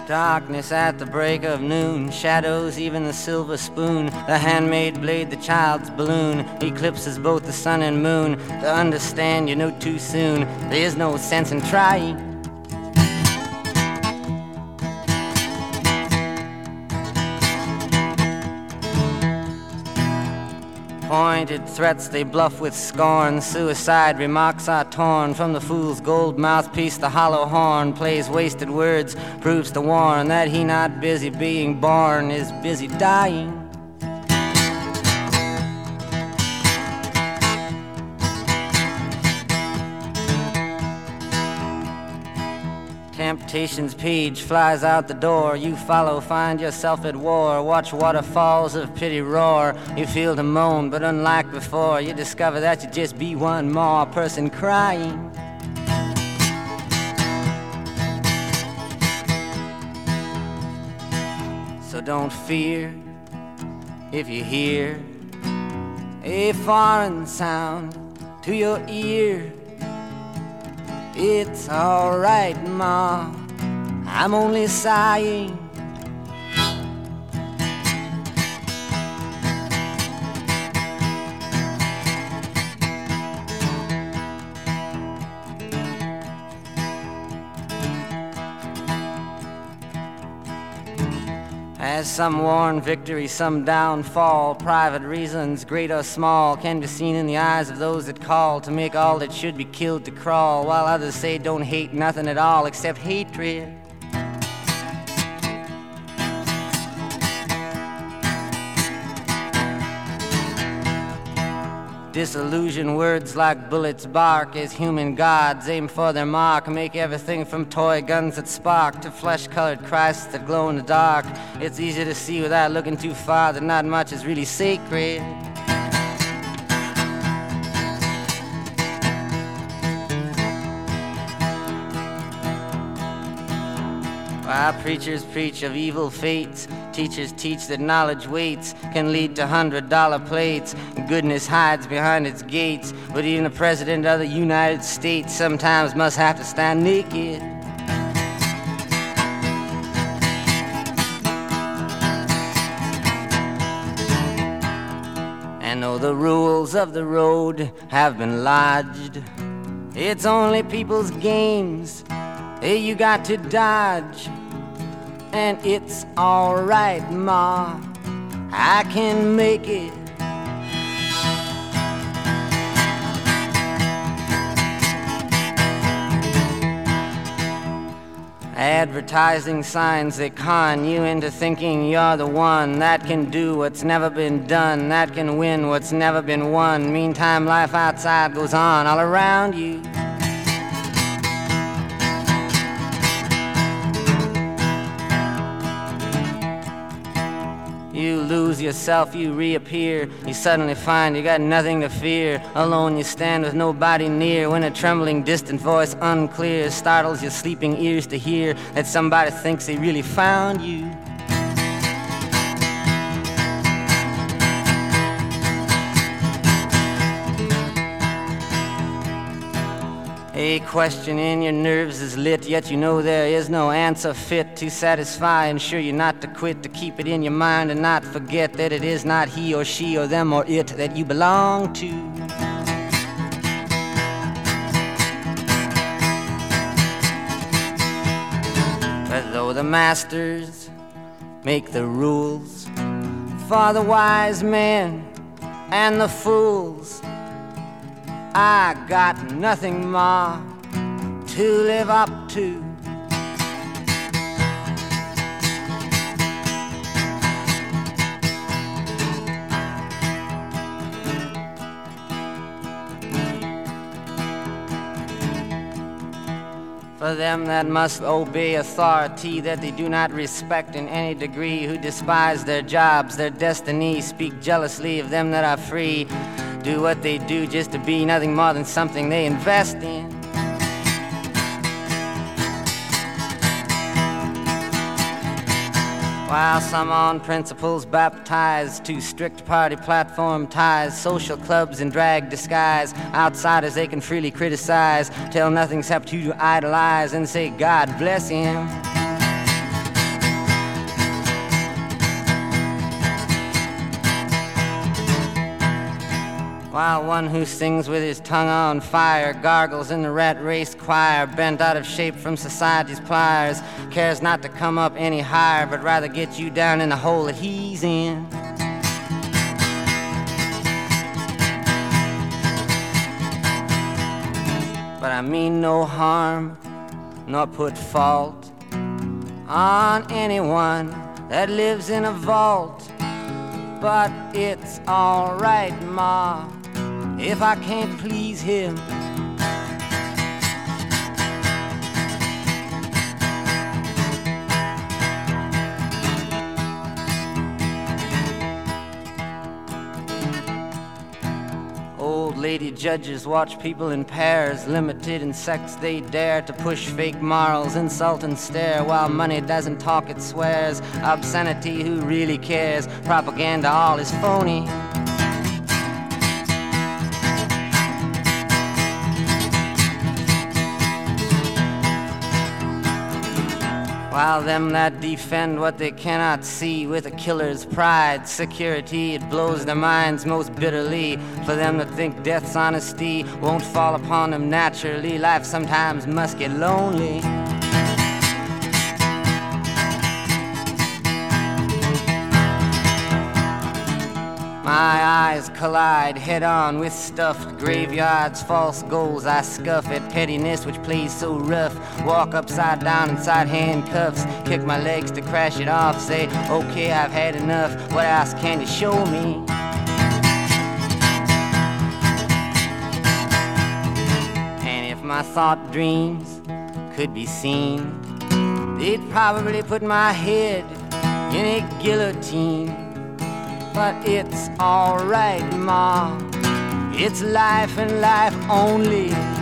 Darkness at the break of noon, shadows even the silver spoon, the handmade blade, the child's balloon, eclipses both the sun and moon. To understand you know too soon, there is no sense in trying. Pointed threats they bluff with scorn, suicide remarks are torn from the fool's gold mouthpiece. The hollow horn plays wasted words, proves to warn that he not busy being born is busy dying. Temptation's page flies out the door. You follow, find yourself at war. Watch waterfalls of pity roar. You feel to moan, but unlike before, you discover that you just be one more person crying. So don't fear if you hear a foreign sound to your ear. It's alright, Ma, I'm only sighing. As some worn victory, some downfall, private reasons, great or small, can be seen in the eyes of those that call to make all that should be killed to crawl, while others say don't hate nothing at all except hatred. Disillusioned words like bullets bark as human gods aim for their mark, make everything from toy guns that spark to flesh-colored Christs that glow in the dark. It's easy to see without looking too far that not much is really sacred. While preachers preach of evil fates, teachers teach that knowledge waits, can lead to $100 plates. Goodness hides behind its gates, but even the President of the United States sometimes must have to stand naked. And though the rules of the road have been lodged, it's only people's games you got to dodge. And it's alright, Ma, I can make it. Advertising signs that con you into thinking you're the one that can do what's never been done, that can win what's never been won. Meantime, life outside goes on all around you. You lose yourself, you reappear. You suddenly find you got nothing to fear. Alone you stand with nobody near, when a trembling distant voice unclear startles your sleeping ears to hear that somebody thinks they really found you. A question in your nerves is lit, yet you know there is no answer fit to satisfy. Ensure you not to quit, to keep it in your mind and not forget that it is not he or she or them or it that you belong to. But though the masters make the rules for the wise men and the fools, I got nothing, Ma, to live up to. For them that must obey authority that they do not respect in any degree, who despise their jobs, their destiny, speak jealously of them that are free, do what they do just to be nothing more than something they invest in. While some on principles baptized to strict party platform ties, social clubs in drag disguise, outsiders they can freely criticize, tell nothing except who to idolize and say God bless him. while one who sings with his tongue on fire gargles in the rat race choir, bent out of shape from society's pliers, cares not to come up any higher, but rather get you down in the hole that he's in. But I mean no harm, nor put fault on anyone that lives in a vault. But it's all right, Ma, if I can't please him. Old lady judges watch people in pairs, limited in sex they dare to push fake morals, insult and stare, while money doesn't talk, it swears. Obscenity, who really cares? Propaganda, all is phony. While them that defend what they cannot see with a killer's pride, security, it blows their minds most bitterly. For them that think death's honesty won't fall upon them naturally, life sometimes must get lonely. My eyes collide head-on with stuffed graveyards, false goals I scuff at pettiness which plays so rough. Walk upside down inside handcuffs, kick my legs to crash it off, say, okay, I've had enough, what else can you show me? And if my thought dreams could be seen, they'd probably put my head in a guillotine. But it's all right, Ma, it's life and life only.